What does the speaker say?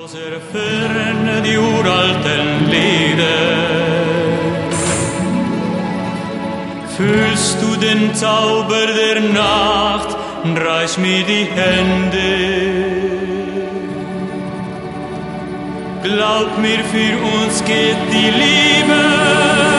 Aus der Ferne die uralten Lieder. Fühlst du den Zauber der Nacht, reich mir die Hände. Glaub mir, für uns geht die Liebe